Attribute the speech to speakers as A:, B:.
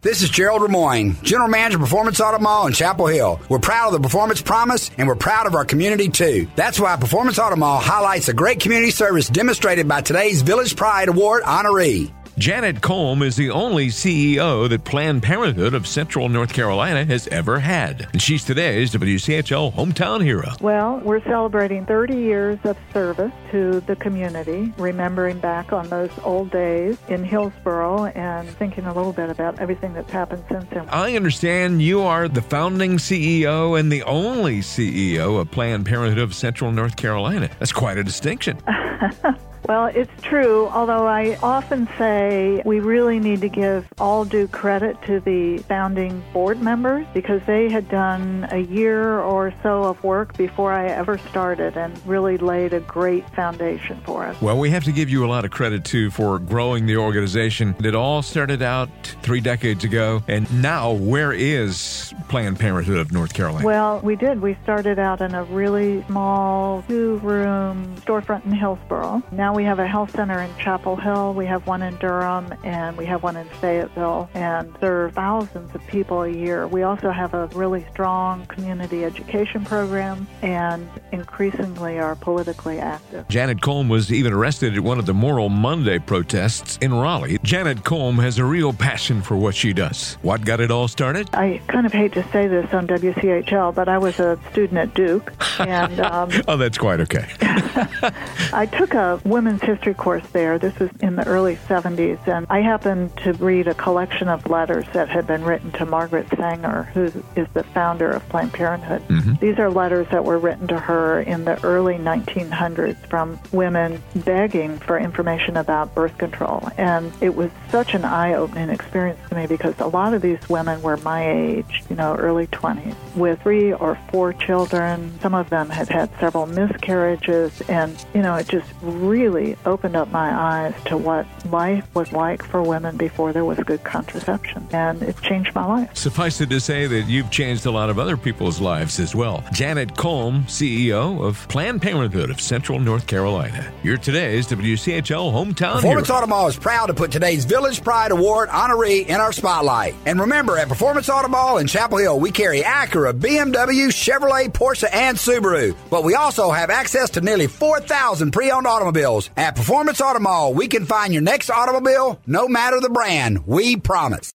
A: This is Gerald Remoyne, General Manager of Performance Auto Mall in Chapel Hill. We're proud of the Performance Promise, and we're proud of our community, too. That's why Performance Auto Mall highlights the great community service demonstrated by today's Village Pride Award honoree.
B: Janet Colm is the only CEO that Planned Parenthood of Central North Carolina has ever had. And she's today's WCHL Hometown Hero.
C: Well, we're celebrating 30 years of service to the community, remembering back on those old days in Hillsborough and thinking a little bit about everything that's happened since then.
B: I understand you are the founding CEO and the only CEO of Planned Parenthood of Central North Carolina. That's quite a distinction.
C: Well, it's true, although I often say we really need to give all due credit to the founding board members because they had done a year or so of work before I ever started and really laid a great foundation for us.
B: Well, we have to give you a lot of credit, too, for growing the organization. It all started out 3 decades ago, and now where is Planned Parenthood of North Carolina?
C: Well, we did. We started out in a really small 2-room storefront in Hillsborough. Now we have a health center in Chapel Hill, we have one in Durham, and we have one in Fayetteville, and serve thousands of people a year. We also have a really strong community education program and increasingly are politically active.
B: Janet Colm was even arrested at one of the Moral Monday protests in Raleigh. Janet Colm has a real passion for what she does. What got it all started?
C: I kind of hate to say this on WCHL, but I was a student at Duke. And
B: oh, that's quite okay.
C: I took a women's history course there. This was in the early 70s, and I happened to read a collection of letters that had been written to Margaret Sanger, who is the founder of Planned Parenthood. Mm-hmm. These are letters that were written to her in the early 1900s from women begging for information about birth control. And it was such an eye-opening experience to me because a lot of these women were my age, early 20s, with 3 or 4 children. Some of them had had several miscarriages, and, it just really opened up my eyes to what life was like for women before there was good contraception, and it changed my life.
B: Suffice it to say that you've changed a lot of other people's lives as well. Janet Colm, CEO of Planned Parenthood of Central North Carolina. You're today's WCHL Hometown
A: Performance
B: Hero.
A: Auto Mall is proud to put today's Village Pride Award honoree in our spotlight. And remember, at Performance Auto Mall in Chapel Hill, we carry Acura, BMW, Chevrolet, Porsche, and Subaru. But we also have access to nearly 4,000 pre-owned automobiles. At Performance Auto Mall, we can find your next automobile, no matter the brand. We promise.